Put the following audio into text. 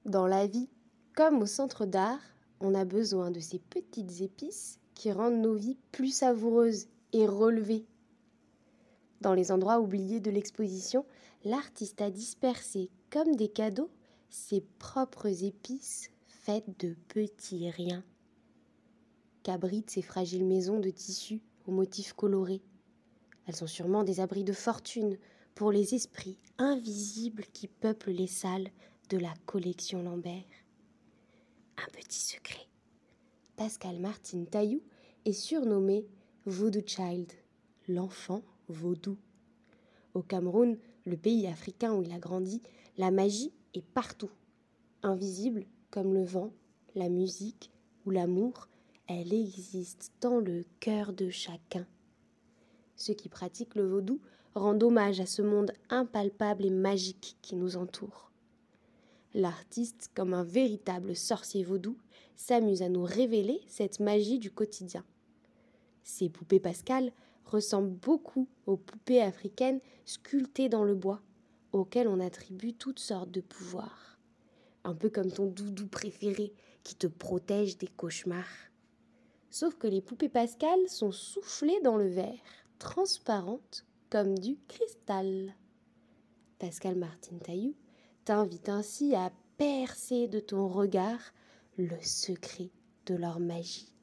Dans la vie, comme au centre d'art, on a besoin de ces petites épices qui rendent nos vies plus savoureuses et relevées. Dans les endroits oubliés de l'exposition, l'artiste a dispersé, comme des cadeaux, ses propres épices faites de petits riens qu'abritent ces fragiles maisons de tissu aux motifs colorés. Elles sont sûrement des abris de fortune pour les esprits invisibles qui peuplent les salles de la collection Lambert. Un petit secret. Pascal Martin Tailloux est surnommé Voodoo Child, l'enfant vaudou. Au Cameroun, le pays africain où il a grandi, la magie est partout. Invisible comme le vent, la musique ou l'amour, elle existe dans le cœur de chacun. Ceux qui pratiquent le vaudou rendent hommage à ce monde impalpable et magique qui nous entoure. L'artiste, comme un véritable sorcier vaudou, s'amuse à nous révéler cette magie du quotidien. Ces poupées Pascal ressemblent beaucoup aux poupées africaines sculptées dans le bois, auxquelles on attribue toutes sortes de pouvoirs. Un peu comme ton doudou préféré qui te protège des cauchemars. Sauf que les poupées Pascal sont soufflées dans le verre, transparentes comme du cristal. Pascal Martin Tailloux t'invite ainsi à percer de ton regard le secret de leur magie.